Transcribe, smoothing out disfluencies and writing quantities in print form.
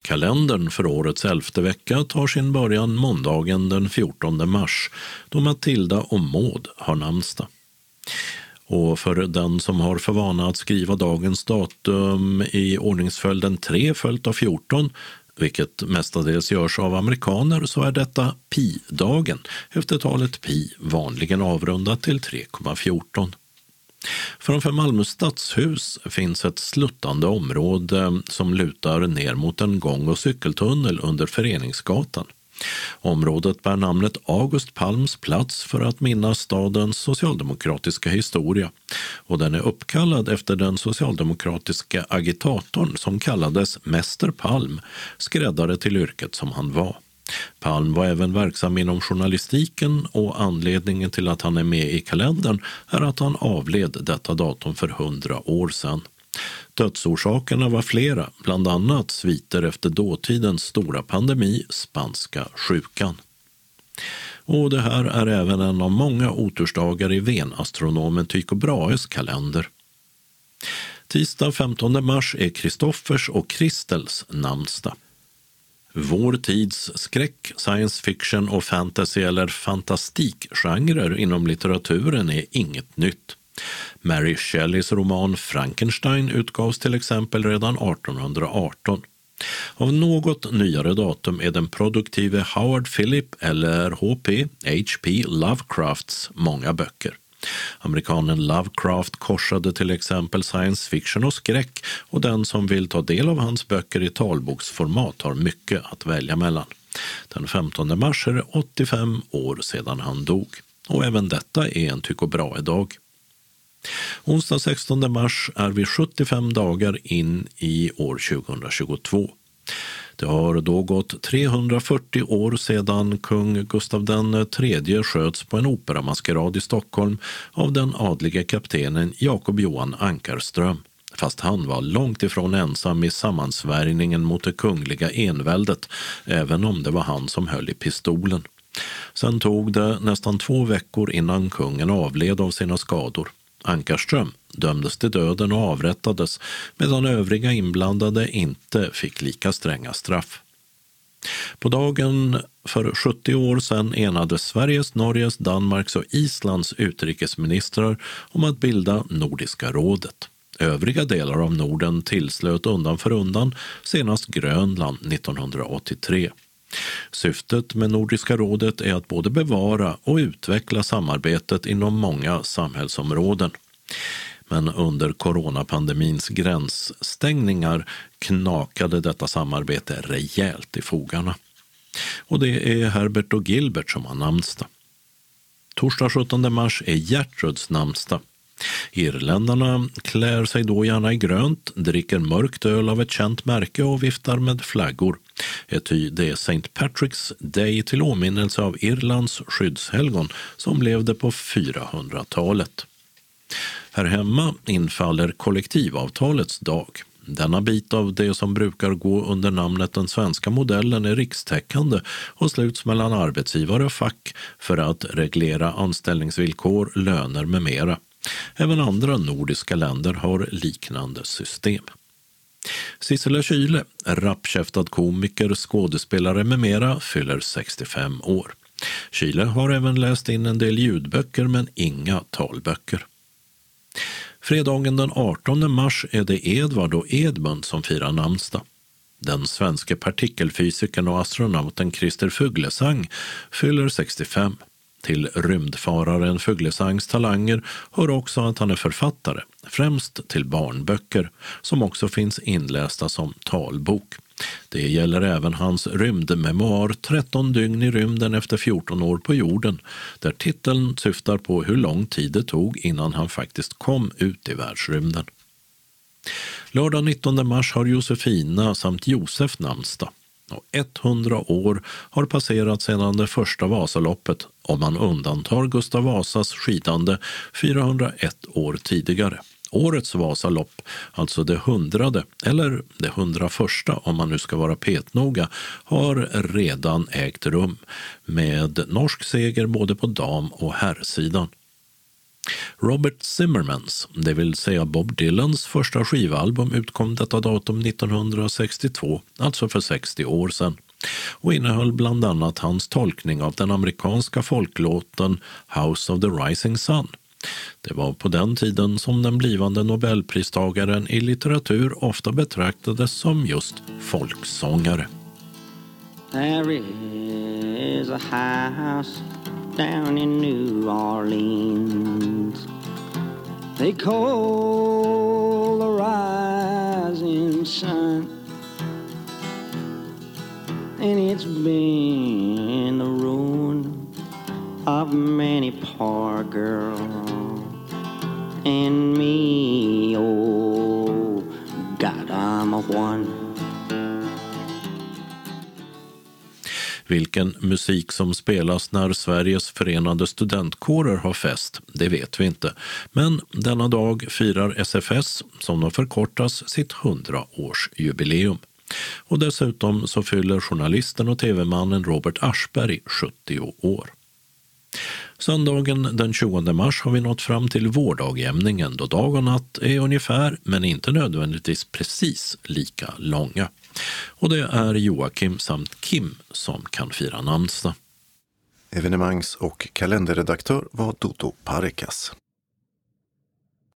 Julkalendern för årets 11:e vecka tar sin början måndagen den 14 mars då Matilda och Maud har namnsdag. Och för den som har för vana att skriva dagens datum i ordningsföljden 3 följt av 14, vilket mestadels görs av amerikaner, så är detta pi-dagen efter talet pi, vanligen avrundat till 3,14. Framför Malmö stadshus finns ett sluttande område som lutar ner mot en gång- och cykeltunnel under Föreningsgatan. Området bär namnet August Palms plats för att minnas stadens socialdemokratiska historia, och den är uppkallad efter den socialdemokratiska agitatorn som kallades Mäster Palm, skräddare till yrket som han var. Palm var även verksam inom journalistiken, och anledningen till att han är med i kalendern är att han avled detta datum för 100 år sedan. Dödsorsakerna var flera, bland annat sviter efter dåtidens stora pandemi, spanska sjukan. Och det här är även en av många otursdagar i venastronomen Tycho Brahes kalender. Tisdag 15 mars är Kristoffers och Kristels namnsdag. Vår tids skräck, science fiction och fantasy eller fantastikgenrer inom litteraturen är inget nytt. Mary Shelleys roman Frankenstein utgavs till exempel redan 1818. Av något nyare datum är den produktive Howard Philip eller H.P. Lovecrafts många böcker. Amerikanen Lovecraft korsade till exempel science fiction och skräck, och den som vill ta del av hans böcker i talboksformat har mycket att välja mellan. Den 15 mars är det 85 år sedan han dog, och även detta är en Tycho Brahe-dag. Onsdag 16 mars är vi 75 dagar in i år 2022. Det har då gått 340 år sedan kung Gustav III sköts på en operamaskerad i Stockholm av den adlige kaptenen Jakob Johan Ankarström, fast han var långt ifrån ensam i sammansvärjningen mot det kungliga enväldet, även om det var han som höll i pistolen. Sen tog det nästan 2 veckor innan kungen avled av sina skador. Ankarström dömdes till döden och avrättades, medan övriga inblandade inte fick lika stränga straff. På dagen för 70 år sedan enades Sveriges, Norges, Danmarks och Islands utrikesministrar om att bilda Nordiska rådet. Övriga delar av Norden tillslöt undan för undan, senast Grönland 1983. Syftet med Nordiska rådet är att både bevara och utveckla samarbetet inom många samhällsområden. Men under coronapandemins gränsstängningar knakade detta samarbete rejält i fogarna. Och det är Herbert och Gilbert som har namnsdag. Torsdag 17 mars är Gertruds namnsdag. Irländarna klär sig då gärna i grönt, dricker mörkt öl av ett känt märke och viftar med flaggor. Det är St. Patrick's Day till åminnelse av Irlands skyddshelgon som levde på 400-talet. Här hemma infaller kollektivavtalets dag. Denna bit av det som brukar gå under namnet den svenska modellen är rikstäckande och sluts mellan arbetsgivare och fack för att reglera anställningsvillkor, löner med mera. Även andra nordiska länder har liknande system. Sissela Kyle, rappkäftad komiker, skådespelare med mera, fyller 65 år. Kyle har även läst in en del ljudböcker men inga talböcker. Fredagen den 18 mars är det Edvard och Edmund som firar namnsdag. Den svenska partikelfysikern och astronauten Christer Fuglesang fyller 65. Till rymdfararen Fuglesangs talanger hör också att han är författare, främst till barnböcker, som också finns inlästa som talbok. Det gäller även hans rymdmemoar 13 dygn i rymden efter 14 år på jorden, där titeln syftar på hur lång tid det tog innan han faktiskt kom ut i världsrymden. Lördag 19 mars har Josefina samt Josef namnsdag. Och 100 år har passerat sedan det första Vasaloppet, om man undantar Gustav Vasas skidande 401 år tidigare. Årets Vasalopp, alltså det 100:e eller det 101:a om man nu ska vara petnoga, har redan ägt rum med norsk seger både på dam- och herrsidan. Robert Zimmermans, det vill säga Bob Dylans första skivalbum, utkom detta datum 1962, alltså för 60 år sedan, och innehöll bland annat hans tolkning av den amerikanska folklåten House of the Rising Sun. Det var på den tiden som den blivande Nobelpristagaren i litteratur ofta betraktades som just folksångare. There is a house down in New Orleans they call the rising sun, and it's been the ruin of many poor girls and me, oh God, I'm a one. Vilken musik som spelas när Sveriges förenade studentkårer har fest, det vet vi inte. Men denna dag firar SFS, som då förkortas, sitt 100-årsjubileum. Och dessutom så fyller journalisten och tv-mannen Robert Aschberg 70 år. Söndagen den 20 mars har vi nått fram till vårdagjämningen, då dag och natt är ungefär, men inte nödvändigtvis precis, lika långa. Och det är Joakim samt Kim som kan fira namnsdag. Evenemangs- och kalenderredaktör var Dodo Parikas.